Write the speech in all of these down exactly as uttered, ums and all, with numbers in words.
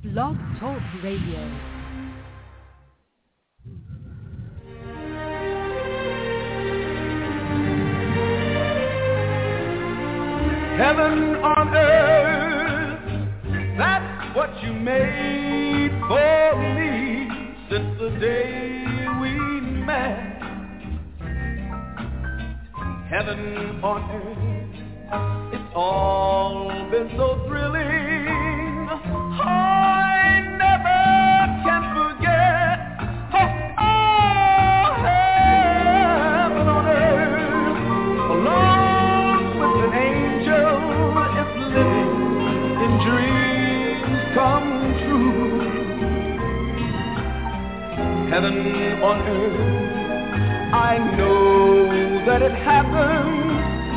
Blog Talk Radio. Heaven on earth, that's what you made for me since the day we met. Heaven on earth, it's all been so thrilling. I never can forget. Oh, oh, heaven on earth, along with an angel, is living in dreams come true. Heaven on earth, I know that it happens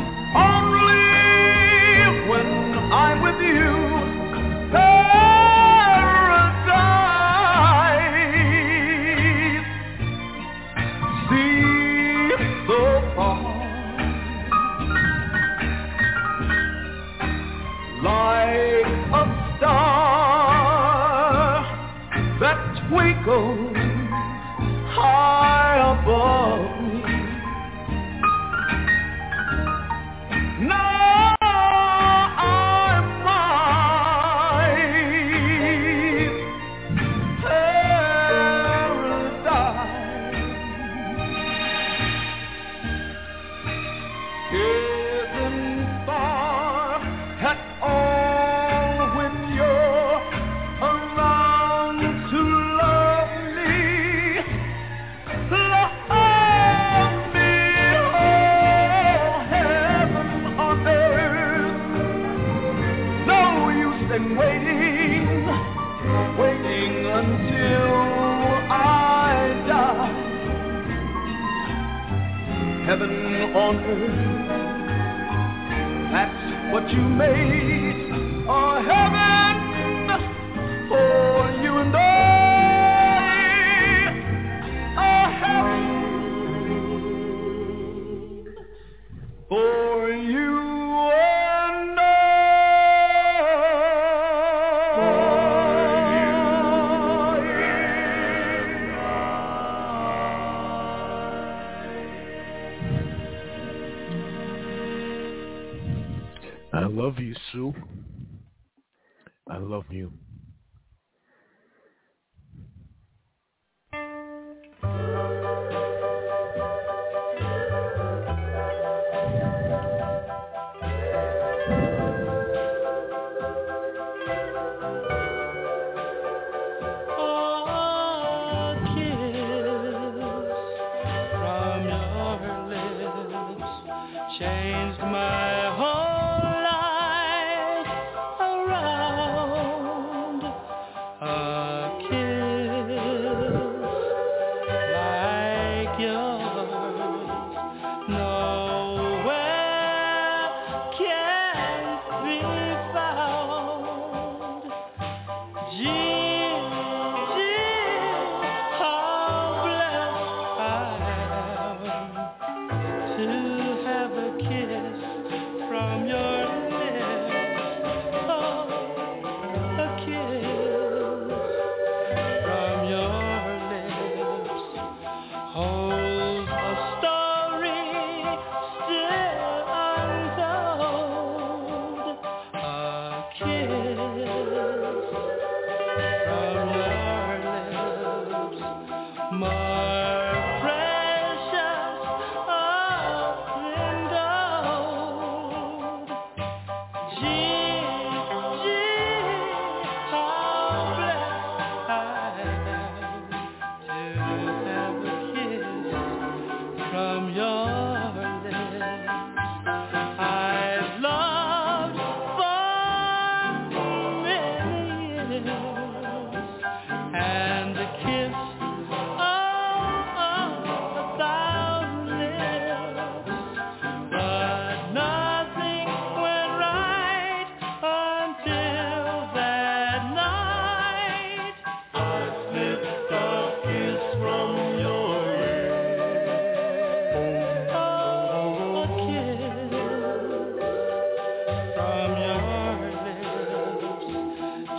only when I'm with you. Twinkle high above me. Now I'm mine, paradise. Isn't far at all when you're around to waiting, waiting until I die. Heaven on earth, that's what you made. Oh, heaven for you and I. Oh, heaven for you. I love you, Sue. I love you.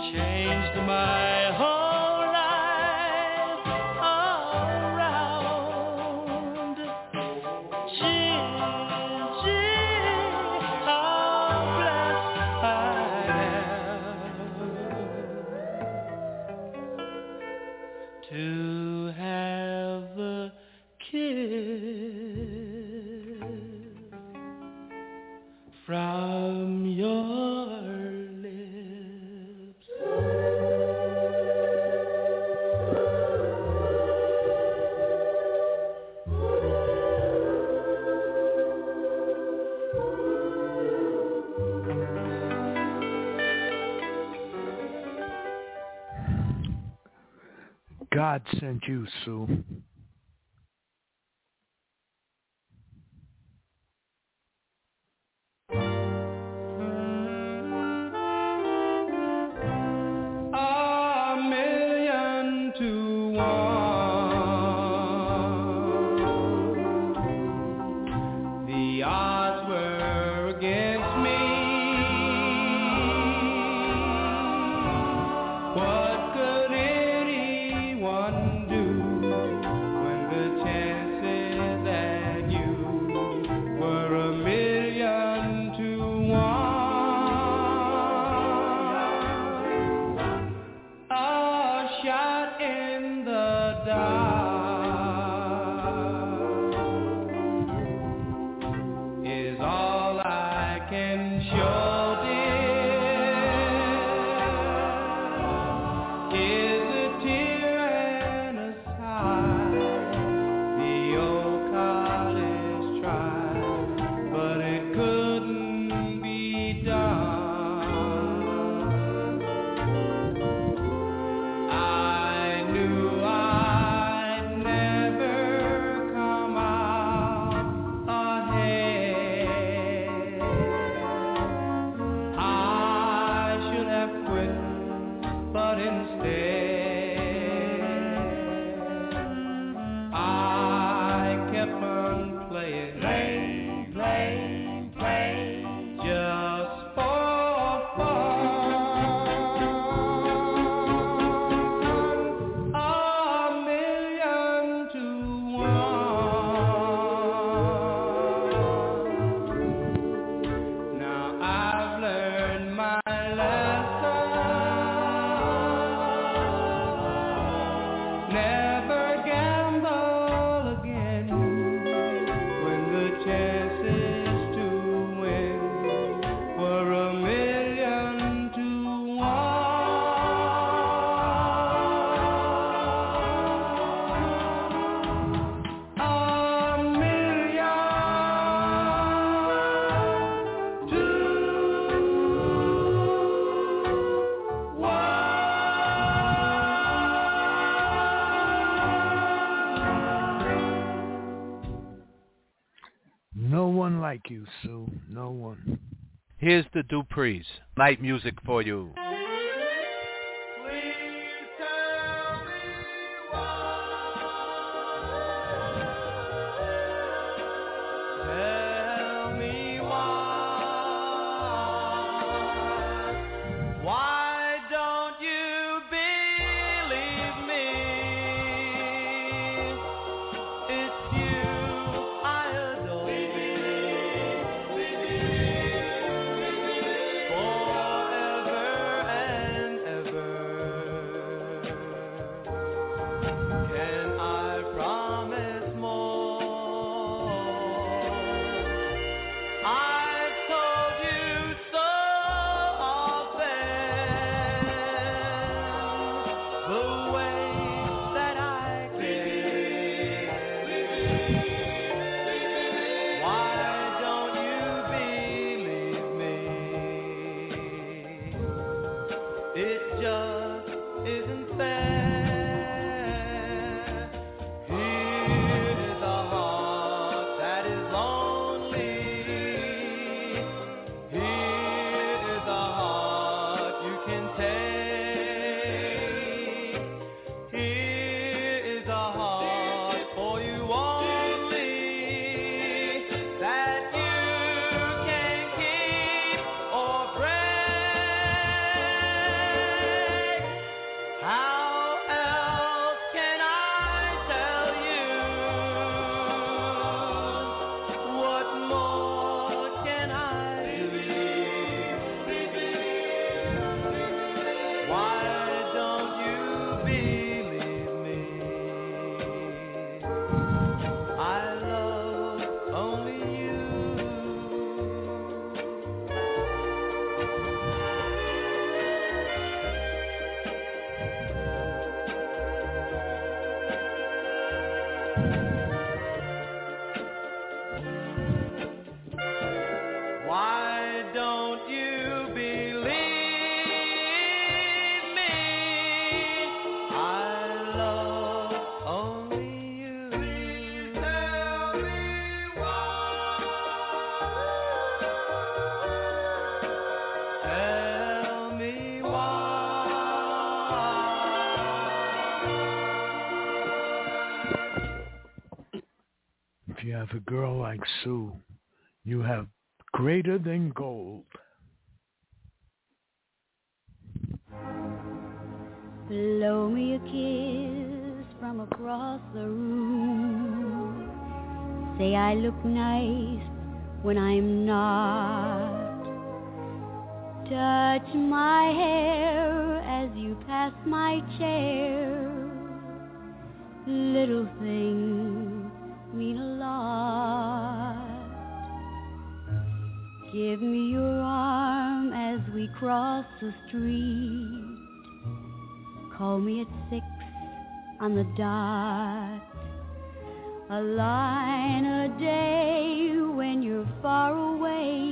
changed my whole life around. Gigi, how blessed I am to have a kiss from your lips. God sent you, Sue. A million to one. The odds were against me. What could anyone do when the chances that you were a million to one? A shot in the dark is all I can show, dear. Is a tear and a sigh. The old college tried, but it couldn't be done. I knew I'd never come out ahead. I should have quit, but instead I kept on playing, playing, playing, playing, just for fun. A million to one. Now I've learned my lesson. Never gamble again when the chances to win were a million to one. A million to No one like you, Sue. No one. Here's the Duprees. Night music for you. Please tell me why. Tell me why. Why don't you believe me? It's you I adore. Forever and ever. Can I promise more? I've told you so often the way that I care. Why don't you believe me? It just isn't fair. Here is a heart that is lonely. Here is a heart you can take. Here is a heart for you only that you can keep or break. have a girl like Sue, you have greater than gold. Blow me a kiss from across the room. Say I look nice when I'm not. Touch my hair as you pass my chair. Little things mean a lot. Give me your arm as we cross the street. Call me at six on the dot. A line a day when you're far away.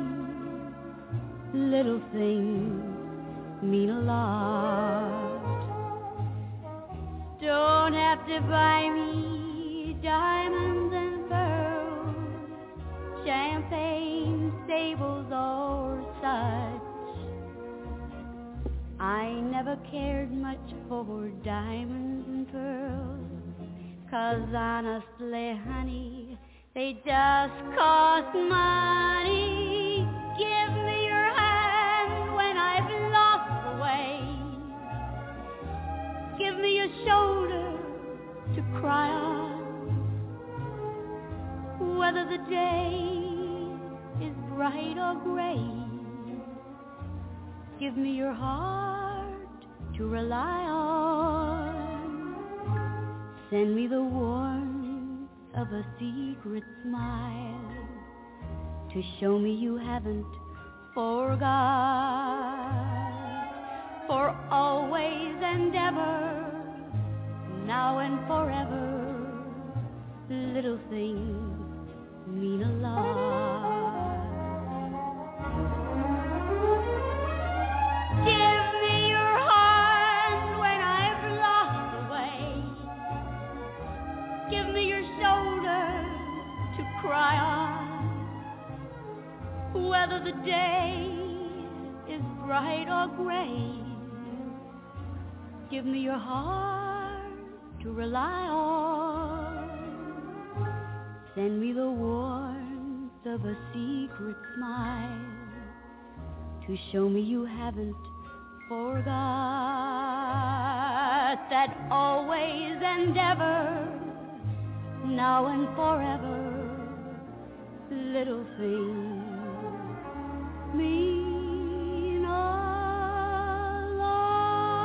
Little things mean a lot. Don't have to buy me diamonds and pearls, champagne, stables, or such. I never cared much for diamonds and pearls, 'cause honestly, honey, they just cost money. Give me your hand when I've lost the way. Give me a shoulder to cry on, whether the day is bright or gray. Give me your heart to rely on. Send me the warmth of a secret smile to show me you haven't forgot. For always and ever, now and forever, little things mean a lot. Give me your hand when I've lost the way. Give me your shoulder to cry on, whether the day is bright or gray. Give me your heart to rely on. Send me the warmth of a secret smile to show me you haven't forgot. That always and ever, now and forever, little things mean a lot.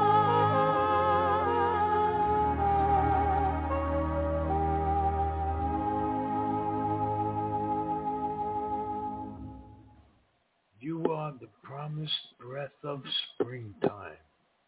You are the promised breath of springtime.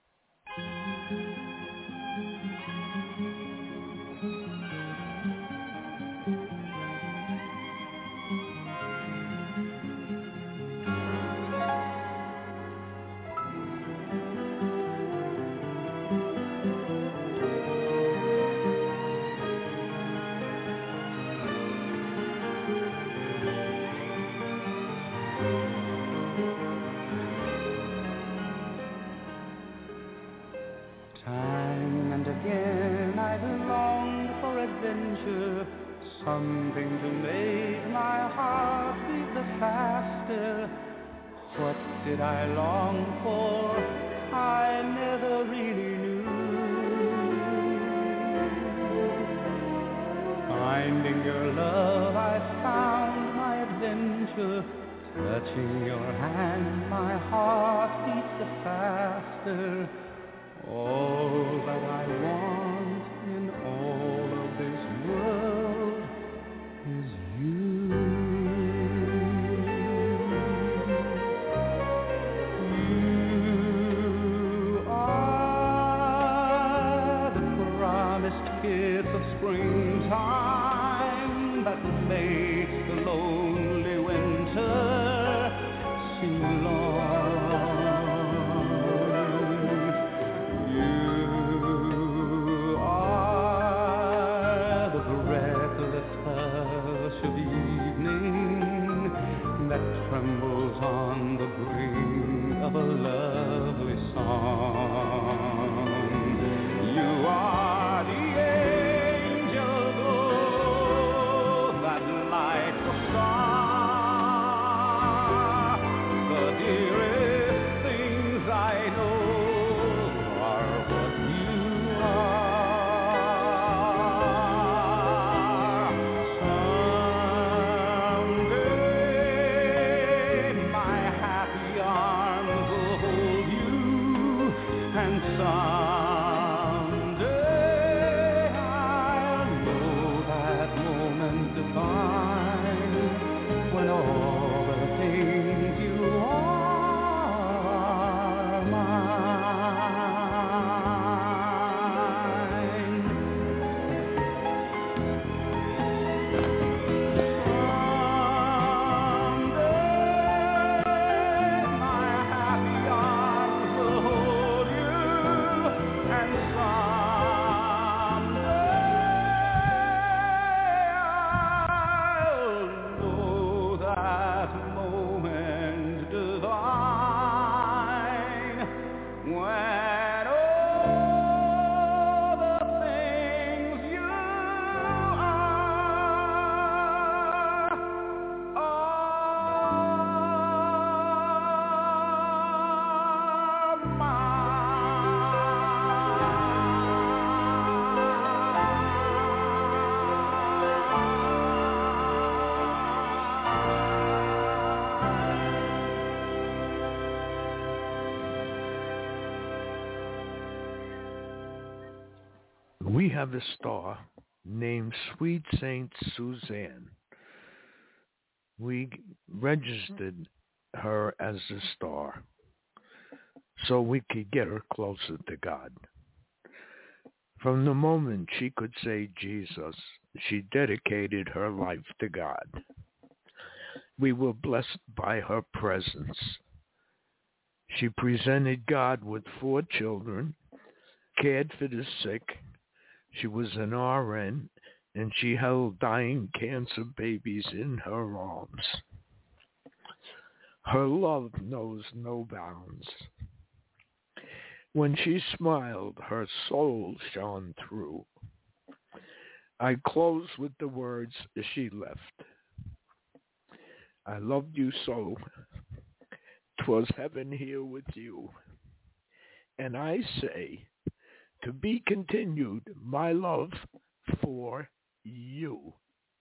Time and again I've longed for adventure, something to make my heart beat the faster. What did I long for? I never really knew. Finding your love, I found my adventure. Touching your hand, my heart beats the faster. All that I want in all of this world is you. You are the promised kiss of springtime that makes the lonely winter seem long. You We have a star named Sweet Saint Suzanne. We registered her as a star so we could get her closer to God. From the moment she could say Jesus, she dedicated her life to God. We were blessed by her presence. She presented God with four children, cared for the sick. She was an R N, and she held dying cancer babies in her arms. Her love knows no bounds. When she smiled, her soul shone through. I close with the words she left. I loved you so. 'Twas heaven here with you. And I say, to be continued, my love for you.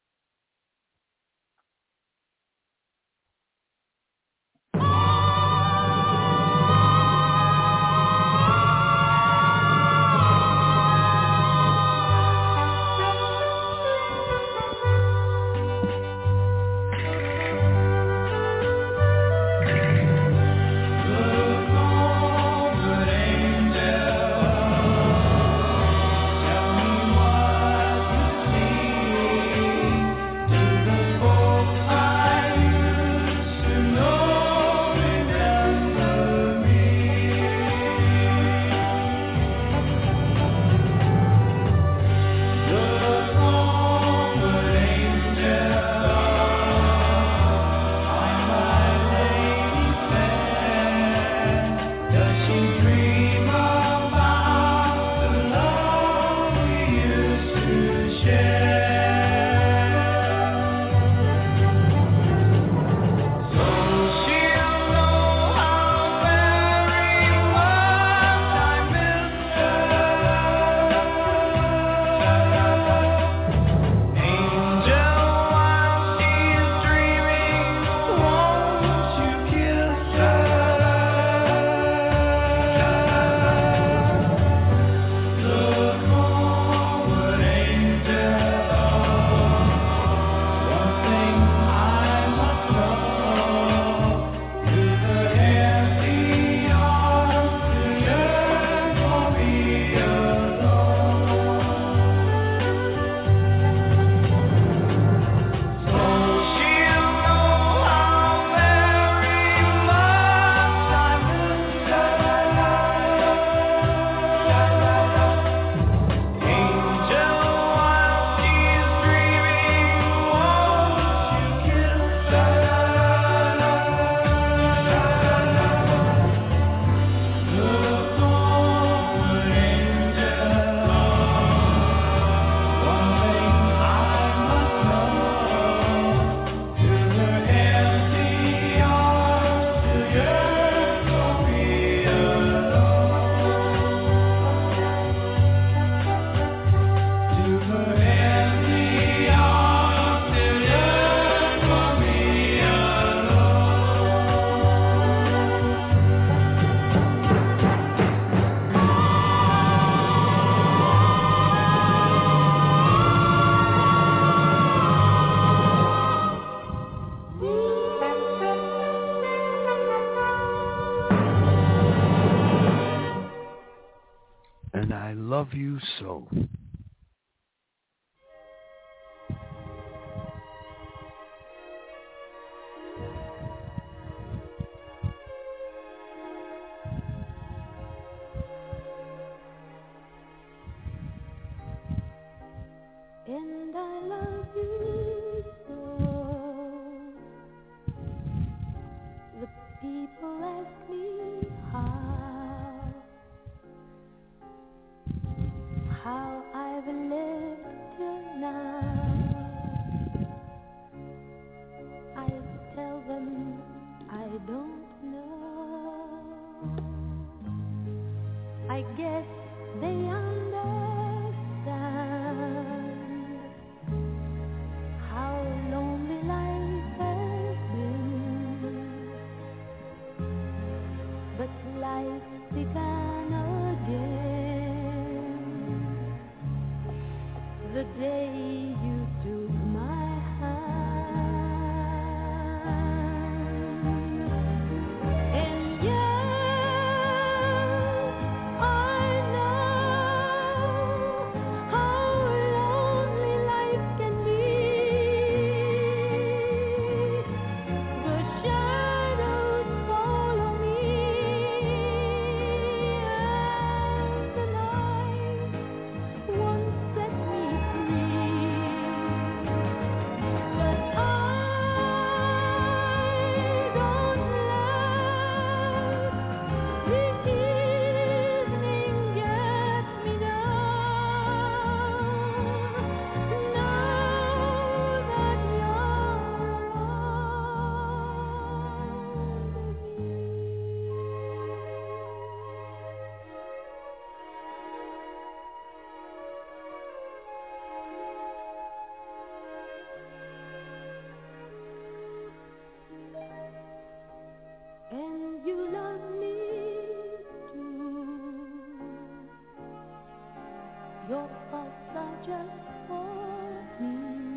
And I love you so. and I love you so. The people ask me how, how I've lived till now. I tell them I don't know. I guess they understand how lonely life has been. But life began again the day you took my hand. And yes, I know how lonely life can be. The shadows follow me, and the night won't set me free. But I don't let the evening get me down. Know that you're around me. And you love me too. Your thoughts are just for me.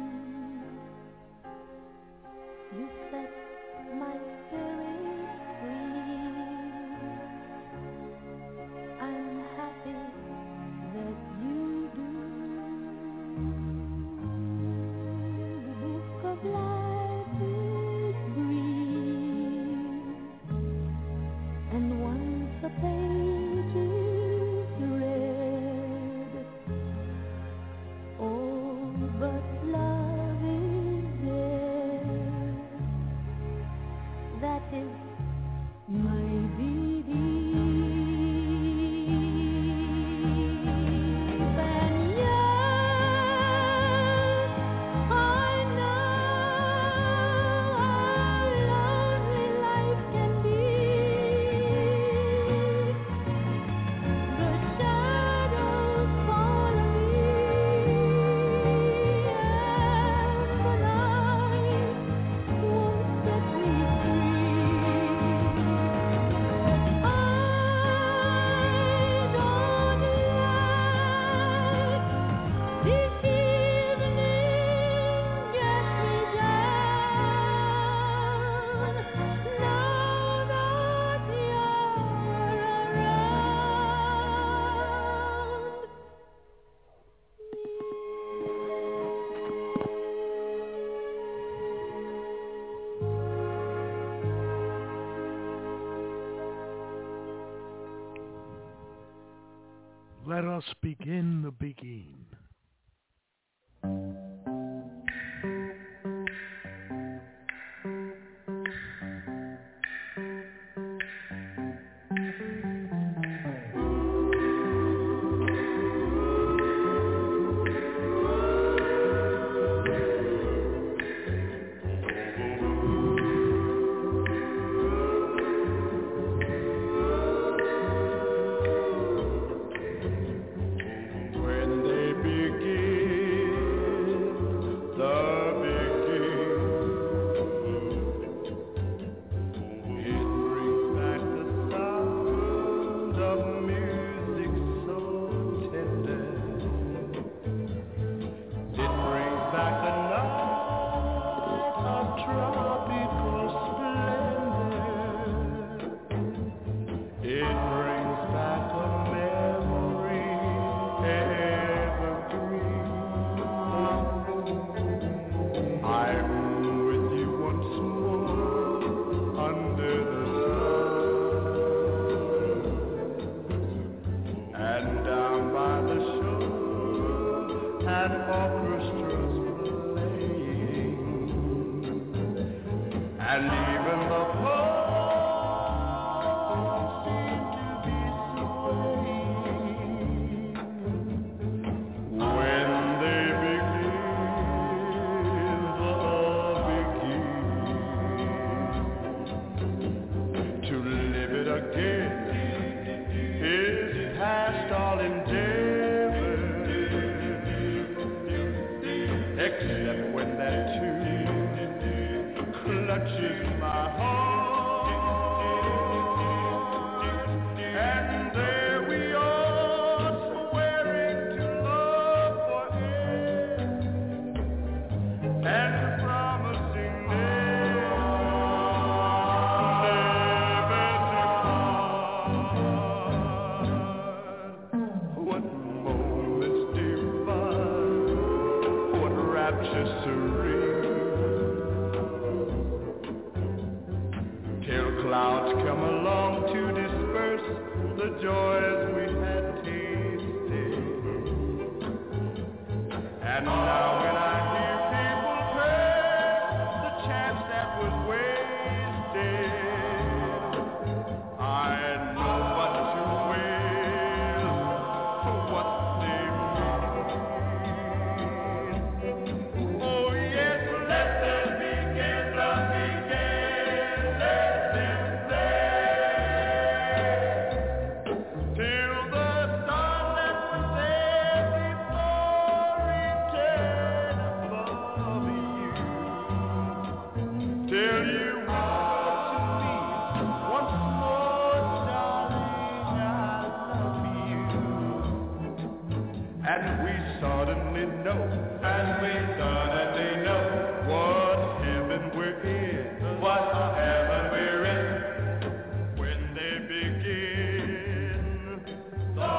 You set my spirit free. I'm happy that you do. The book of life is green, and once a page is read, oh, but love is there. That is my belief. And yes, I know how lonely life can be. The shadows follow me, and the night won't set me free. I don't let the evening get me down. Now that you're around me. Let us begin the begin. When they begin the beginning, it brings back the sound of music so tender. It brings back the night of tropical splendor. It brings back a memory evergreen. I'm with you once more under the sun, and down by the shore and orchestras playing, and even the poets seemed to be swaying when they begin the begin to live it again is past all endeavor, except when that tune clutches my heart, and there we are swearing to love forever and promising never, never to part. What moments divine, what rapture serene, till clouds come along to disperse the joys we had tasted. And now when I hear people praise the chance that was wasted, I know but too well what they mean. Oh yes, let them begin the begin, let them play till the sun that was there before return above you, till you whisper to me once more, darling, I love you. And we suddenly know, and we suddenly know what heaven we're in, what heaven we're in, when they begin the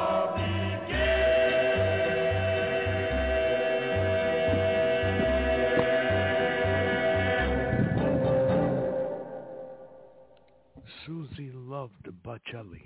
Susie loved Bocelli.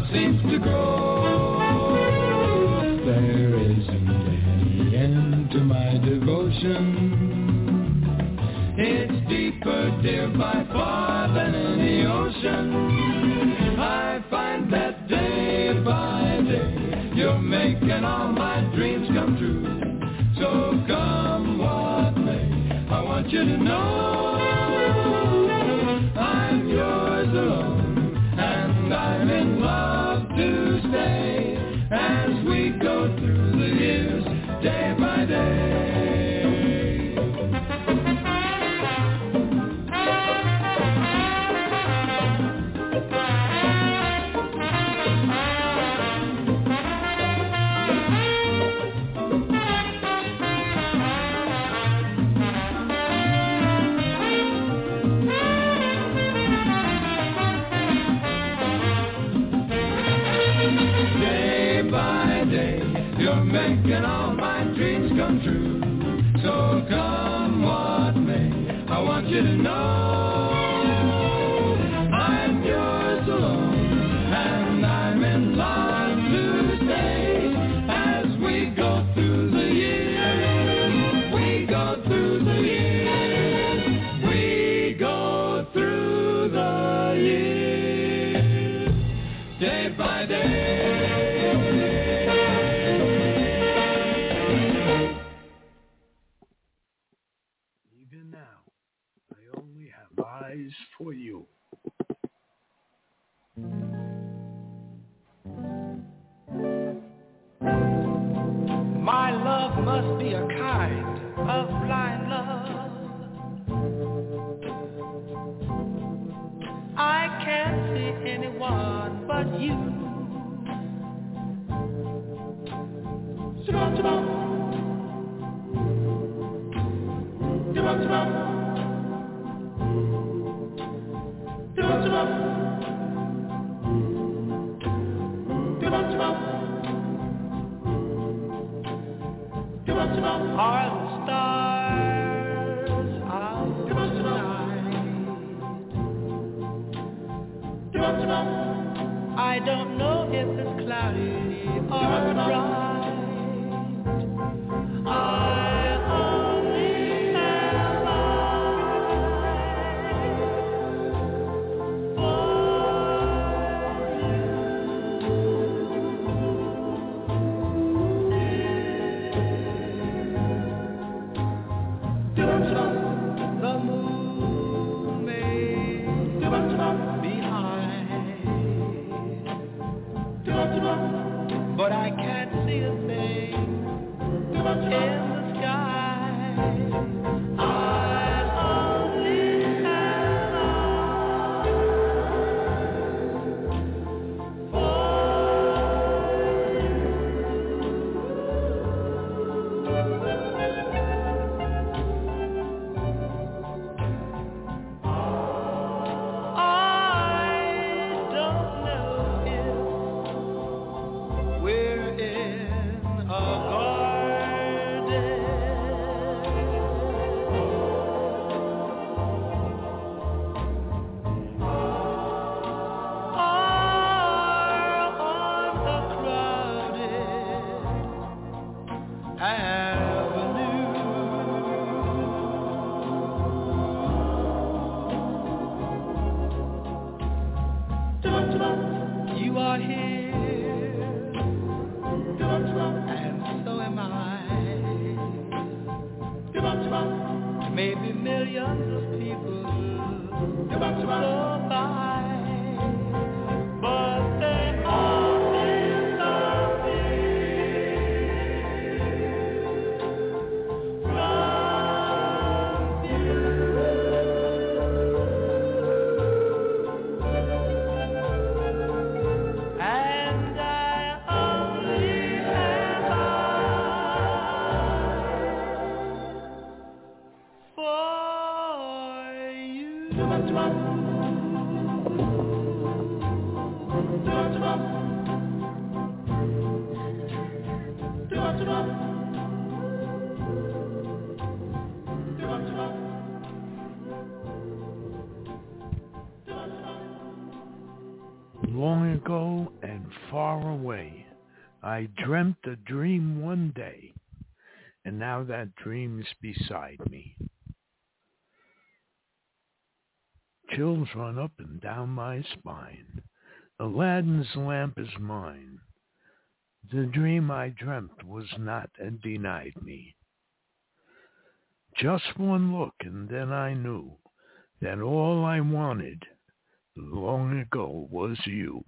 seems to grow. There isn't any end to my devotion. It's deeper, dear, by far than any ocean. I find that day by day you're making all my dreams come true. So come what may, I want you to know I'm yours alone, and I'm in love to stay as we go through the years, day by day. Making all my dreams come true. So come what may, I want you to know I'm yours alone, and I'm in love to stay as we go through the years. We go through the years. We go through the years, day by day. For you. My love must be a kind of blind love. I can't see anyone but you. Come Are the stars out tonight? I don't know if it's cloudy or bright. I only have eyes for the moon may be high, but I can't see a thing in the sky. I only have eyes for you are here, and so am I. Maybe millions of people go by, but they all disappear from you. And I only have eyes for you. Long ago and far away, I dreamt a dream one day, and now that dream's beside me. Chills run up and down my spine. Aladdin's lamp is mine. The dream I dreamt was not and denied me. Just one look and then I knew that all I wanted long ago was you.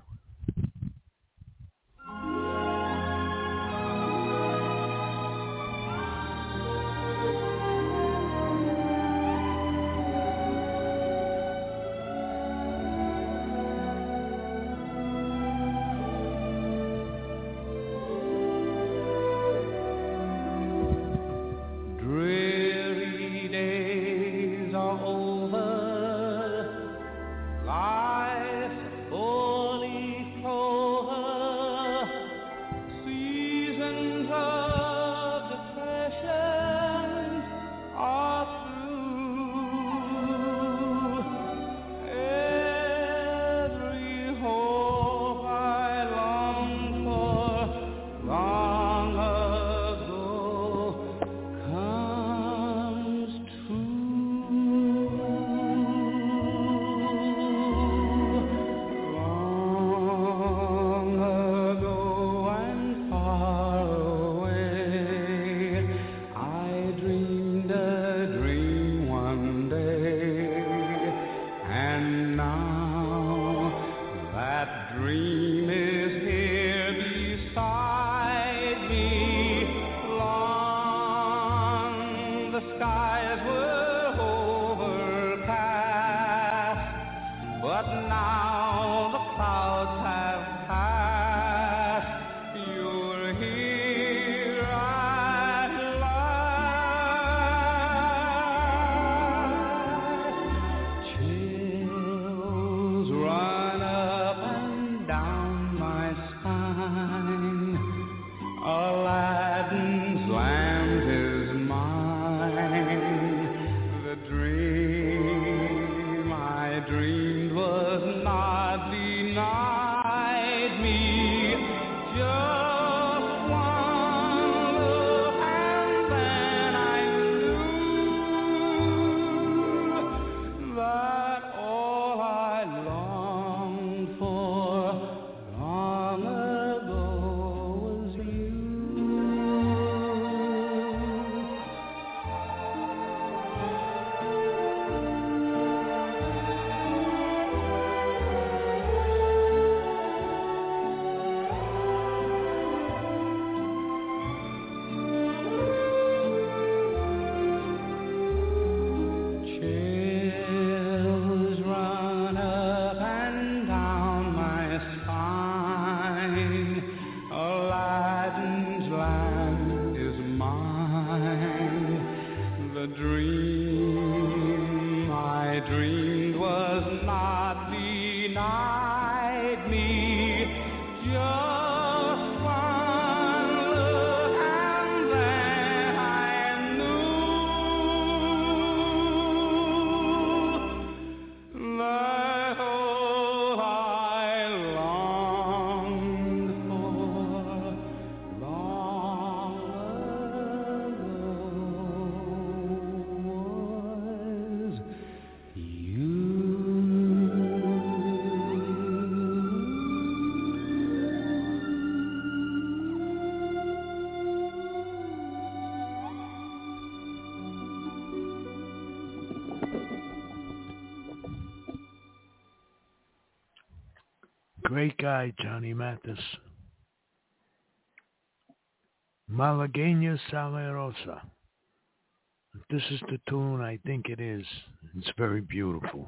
Great guy, Johnny Mathis. Malagueña Salerosa. If this is the tune, I think it is. It's very beautiful.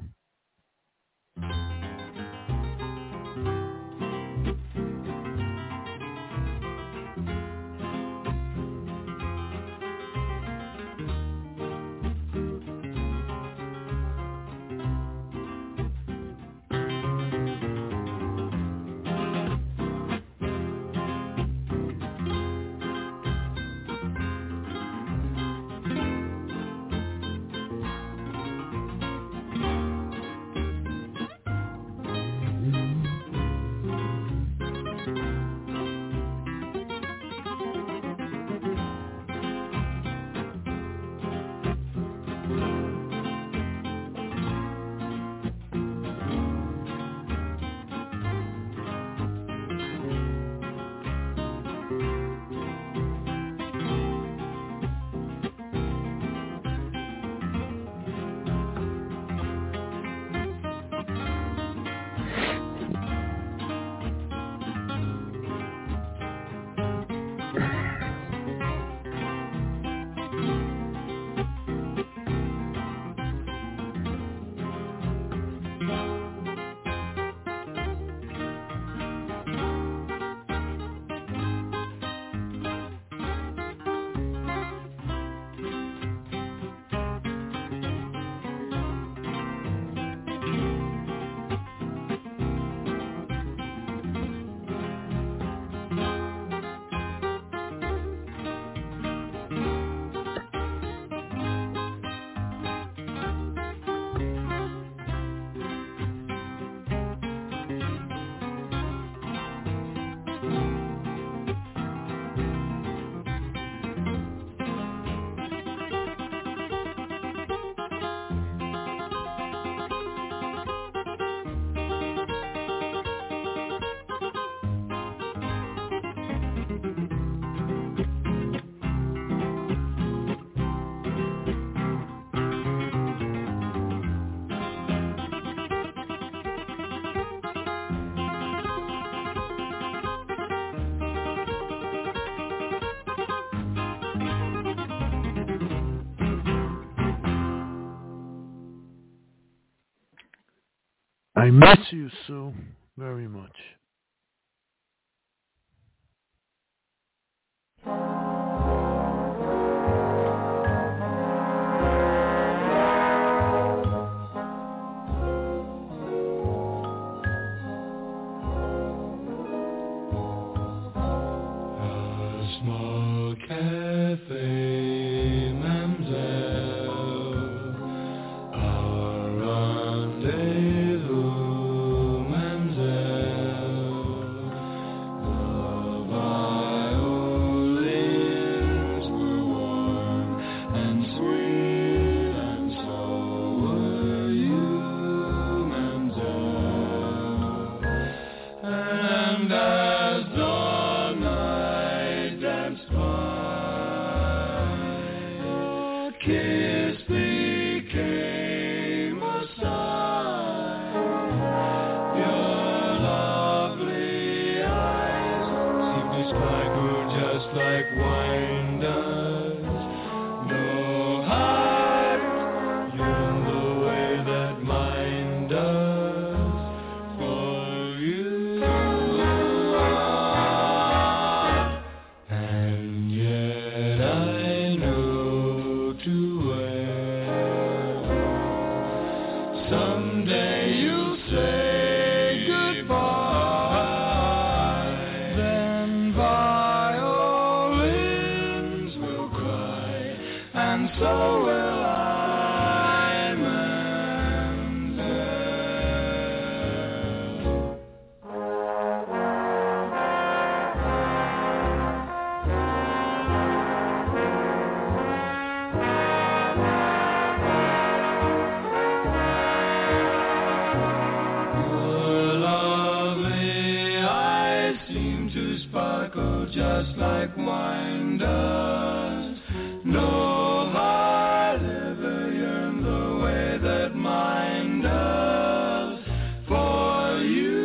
I miss you, Sue, very much. Small cafe, Mademoiselle, our rendezvous, Mademoiselle. The violins were warm and sweet, and so were you, Mademoiselle. And as the kiss became a sigh. Your lovely eyes seem to sparkle just like wine does. No heart yearned the way that mine does for you. And yet I too well. Someday you'll say goodbye, then violins will cry, and so will I, just like wine does. No heart ever yearned the way that mine does for you.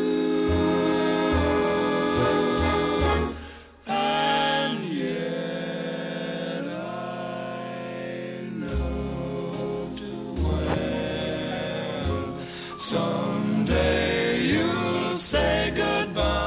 And yet I know too well. Someday you'll say goodbye.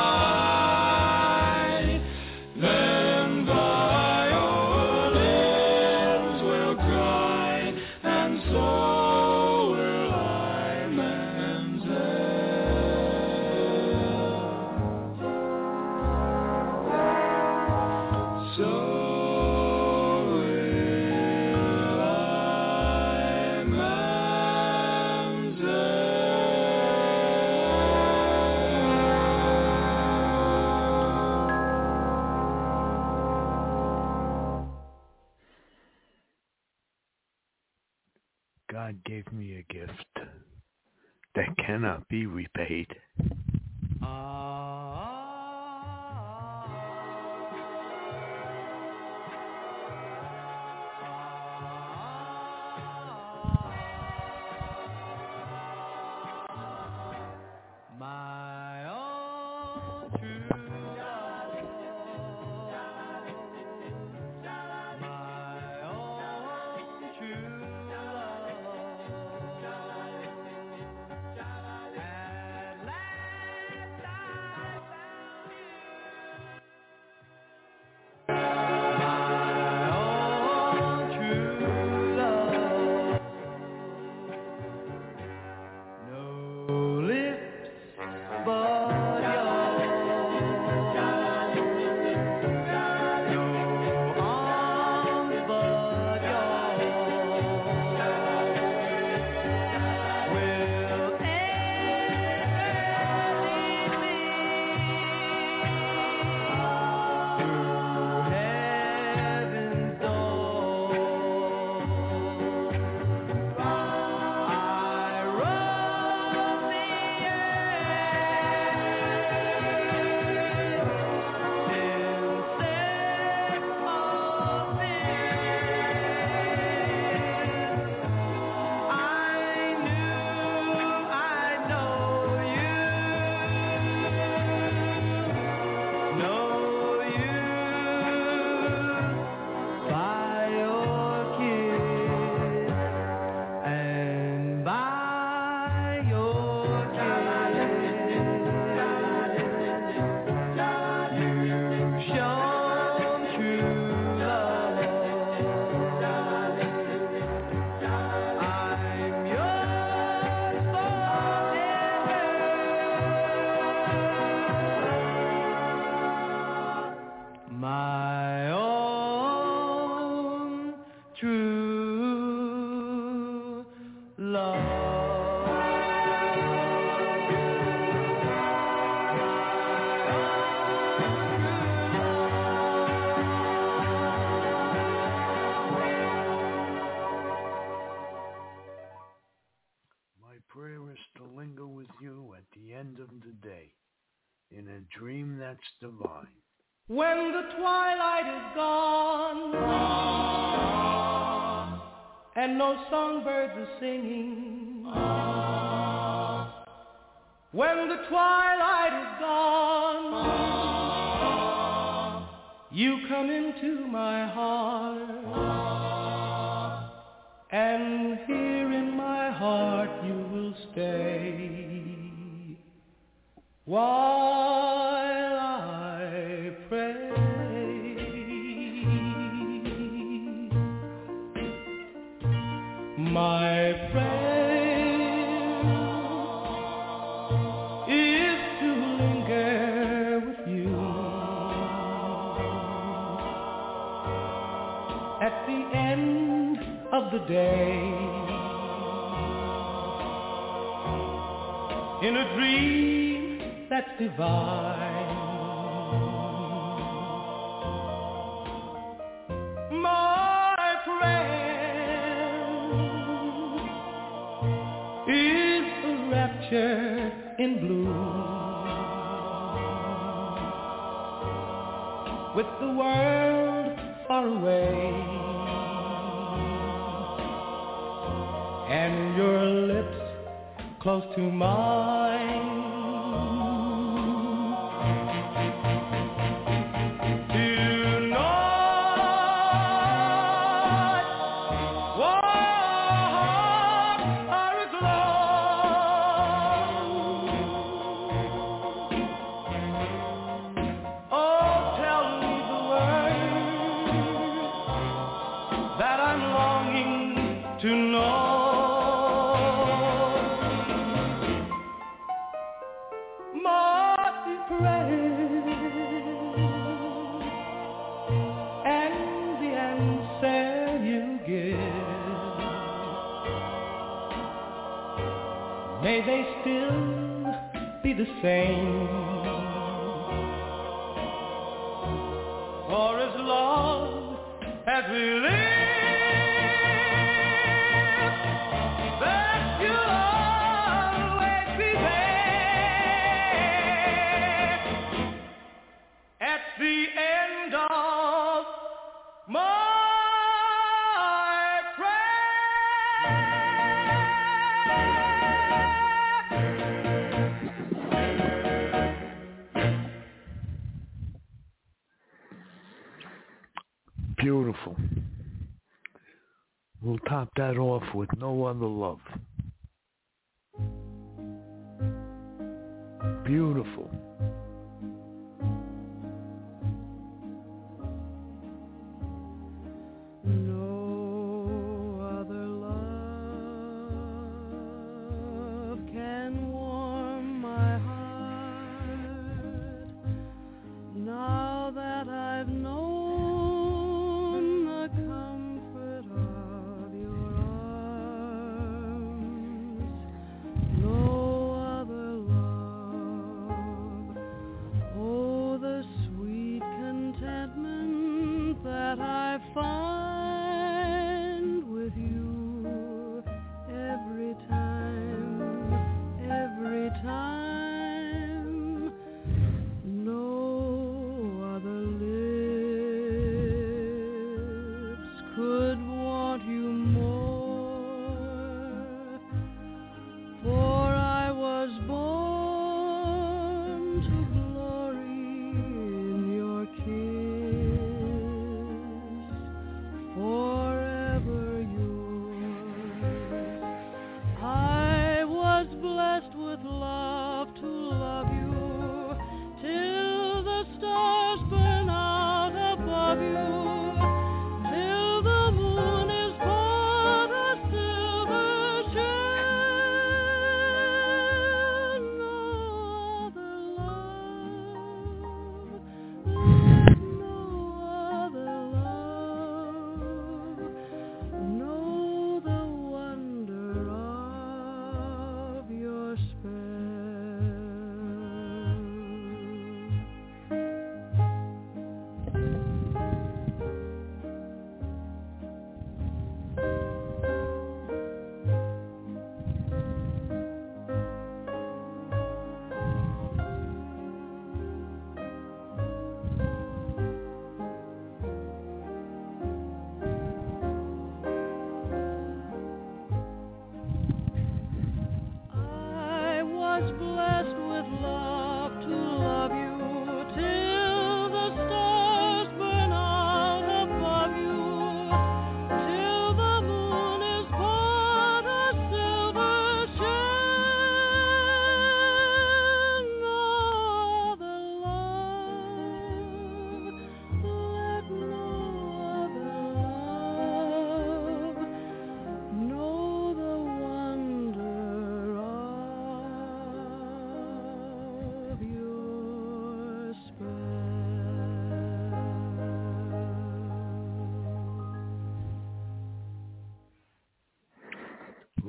God gave me a gift that cannot be repaid. My own true love, my own true love. At last I in a dream that's divine. When the twilight is gone and no songbirds are singing, when the twilight is gone, you come into my heart, and here in my heart you will stay while I pray. My prayer is to linger with you at the end of the day, in a dream that's divine. My friend is a rapture in bloom, with the world far away and your lips close to mine. Tonight, warm are aglow. Oh, tell me the words that I'm longing to know. May they still be the same, for as long as we live, that you'll always be there at the end of my Beautiful. We'll top that off with No Other Love. Beautiful. No other love can warm my heart now that I've known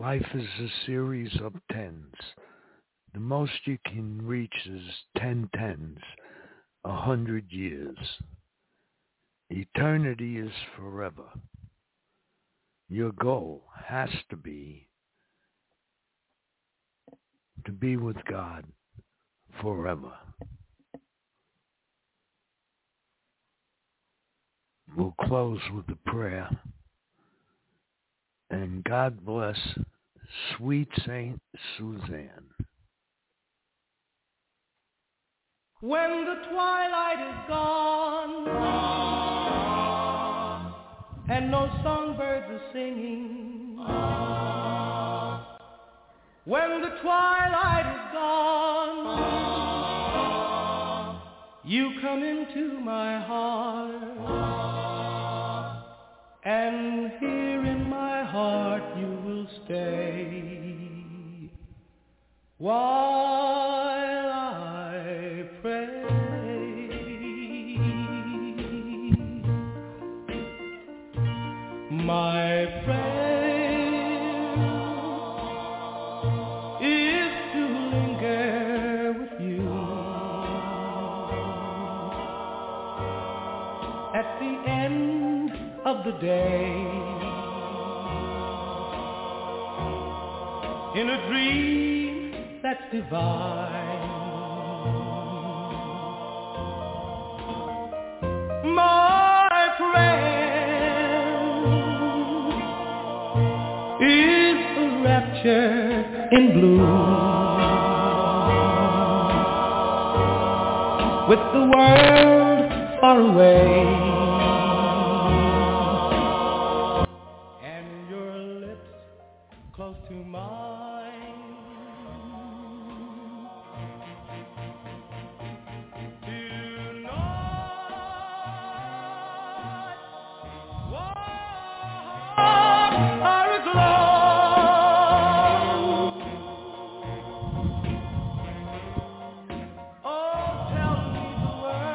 Life is a series of tens. The most you can reach is ten tens, a hundred years. Eternity is forever. Your goal has to be to be with God forever. We'll close with a prayer. And God bless sweet Saint Suzanne. When the twilight is gone and no songbirds are singing, when the twilight is gone, you come into my heart, and here in my heart you will stay while I pray. My prayer is to linger with you at the end of the day, in a dream that's divine. My friend is a rapture in bloom, with the world far away and your lips close to mine. Tonight, walk are aglow. Oh, tell me the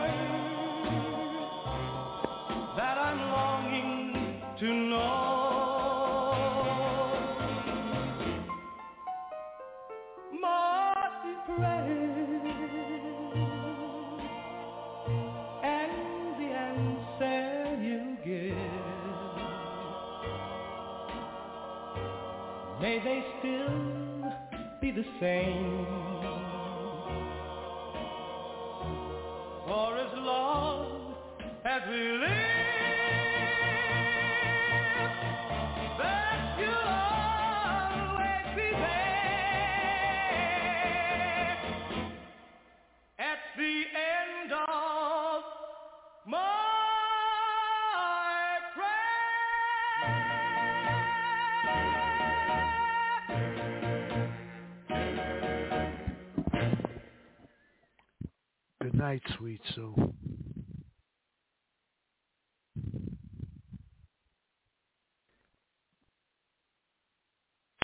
words that I'm longing to know. My prayer and the answer you give, may they still be the same. For as long as we live, that you'll always be there at the end of my prayer. Good night, sweet Sue.